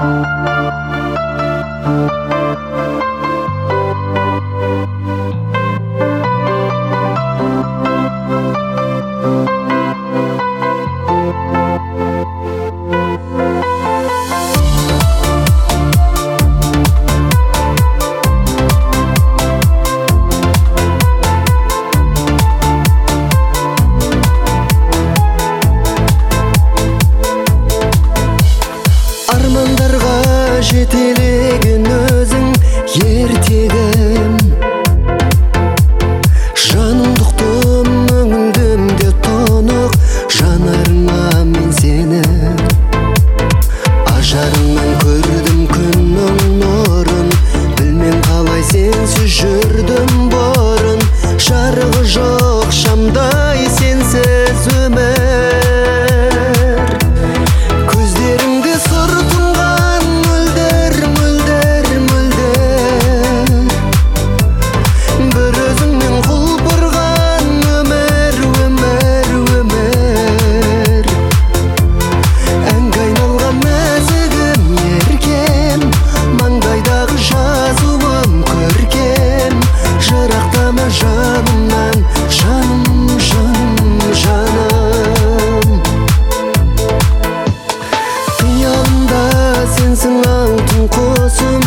Жетелеген өзің ертегім, жанымды ұқтым, өңілдімде тұнық жанарыңа мен сені. ажарыңнан көрдім күннің нұрын, білмем қалай сенсіз жүрдім бұрын. жарығы жоқ шамдай сенсіз өмір. көздеріңде сыр тұнған мөлдір, мөлдір, мөлдір. бір өзіңмен құлпырған өмір, өмір, өмір. әнге айналған нәзігім еркем, маңдайдағы жазуым көркем. жырақтама жанымнан, жаным, жаным, жаным. қиялымда сенсің алтын құсым,